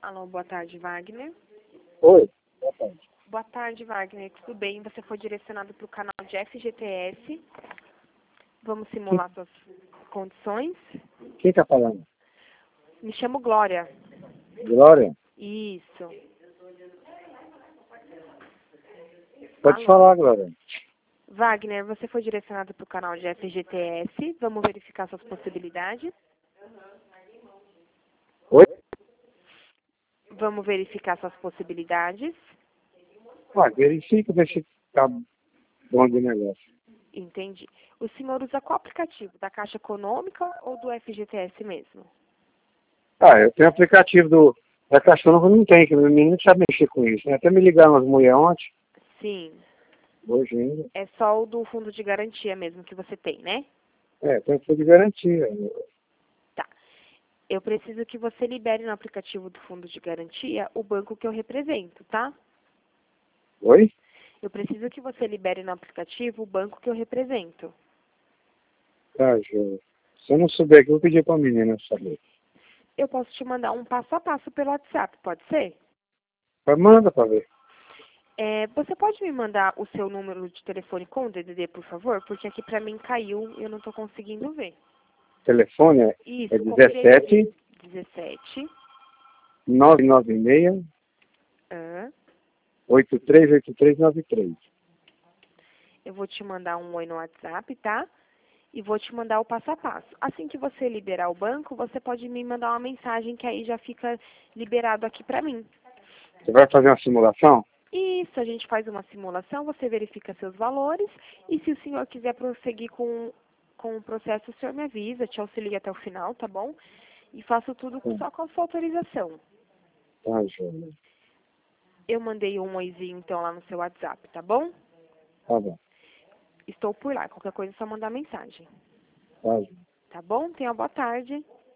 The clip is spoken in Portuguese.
Alô, boa tarde, Wagner. Oi, boa tarde. Boa tarde, Wagner. Tudo bem? Você foi direcionado para o canal de FGTS. Vamos simular suas condições. Quem está falando? Me chamo Glória. Glória? Isso. Pode Alô. falar, Glória. Wagner, você foi direcionado para o canal de FGTS. Vamos verificar suas possibilidades. Oi? Vamos verificar suas possibilidades. Verifica, ver se tá bom de negócio. Entendi. O senhor usa qual aplicativo? Da Caixa Econômica ou do FGTS mesmo? Eu tenho aplicativo da Caixa Econômica, não tem, que o menino não sabe mexer com isso, né? Até me ligaram umas mulheres ontem, Sim. hoje ainda. É só o do fundo de garantia mesmo que você tem, né? Tem tudo de garantia. Tá. Eu preciso que você libere no aplicativo do fundo de garantia o banco que eu represento, tá? Oi? Eu preciso que você libere no aplicativo o banco que eu represento. Tá, Jô. Se eu não souber aqui, eu vou pedir pra menina saber. Eu posso te mandar um passo a passo pelo WhatsApp, pode ser? Manda pra ver. Você pode me mandar o seu número de telefone com o DDD, por favor? Porque aqui pra mim caiu e eu não tô conseguindo ver. O telefone é Isso, com 17 17 996 ah, 838393. eu vou te mandar um oi no WhatsApp, tá? E vou te mandar o passo a passo. Assim que você liberar o banco, você pode me mandar uma mensagem que aí já fica liberado aqui pra mim. Você vai fazer uma simulação? Isso, a gente faz uma simulação, você verifica seus valores e se o senhor quiser prosseguir com o processo, o senhor me avisa, te auxilio até o final, tá bom? E faço tudo só com a sua autorização. Tá, Jô. Eu mandei um oizinho, então, lá no seu WhatsApp, tá bom? Tá bom. Estou por lá, qualquer coisa é só mandar mensagem. Tá, Jô. Tá bom? Tenha uma boa tarde.